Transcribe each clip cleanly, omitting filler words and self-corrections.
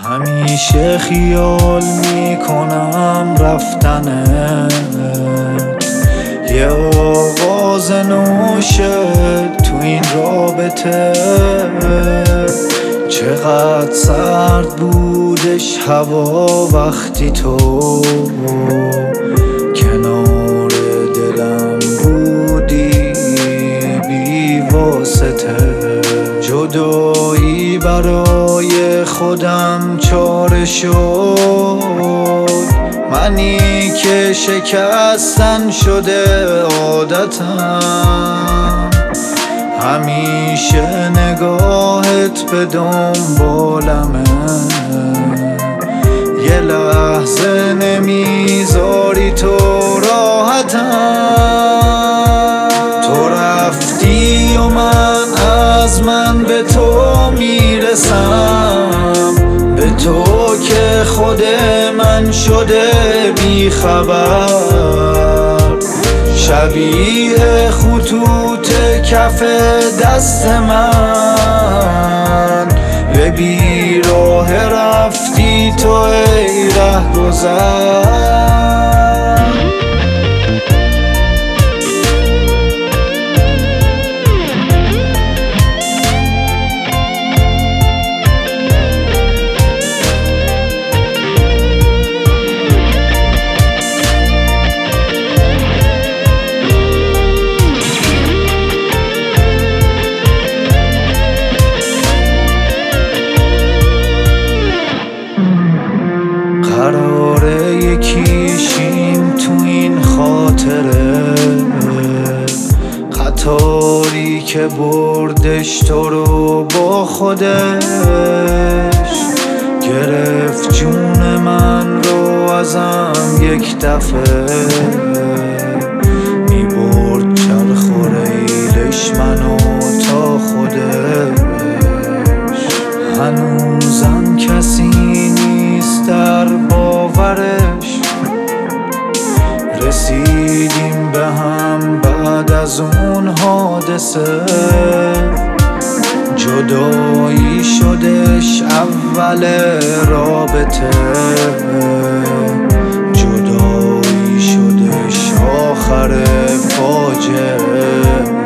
همیشه خیال میکنم رفتنت، یه آغاز نوشد تو این رابطه. چقدر سرد بودش هوا وقتی تو کنار دلم بودی بی واسطه. جدایی برای خودم چاره شد، منی که شکستن شده عادتم. همیشه نگاهت به دنبالمه، یه لحظه نمیذاری تو راحتم. تو رفتی و من از من به تو میرسم، به تو که خود من شده بی خبر. شبیه خطوط کف دست من، به بیراه رفتی تو ای رهگذر. قراره یکیشیم تو این خاطره، قطاری که بردش تو رو با خودش. گرفت جون من رو ازم یک دفعه، میبرد چرخ و ریلش منو تا خودش. هنوزم کسی نیست در باورش، رسیدیم به هم بعد از اون حادثه. جدایی شدش اول رابطه، جدایی شدش آخر فاجعه.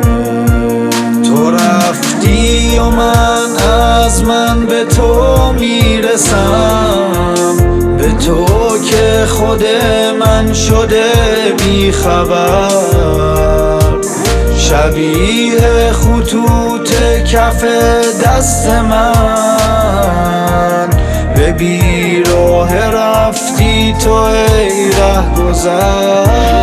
تو رفتی و من از من به تو میرسم، به تو که خود من شده بی خبر. شبیه خطوط کف دست من، به بیراه رفتی تو ای رهگذر.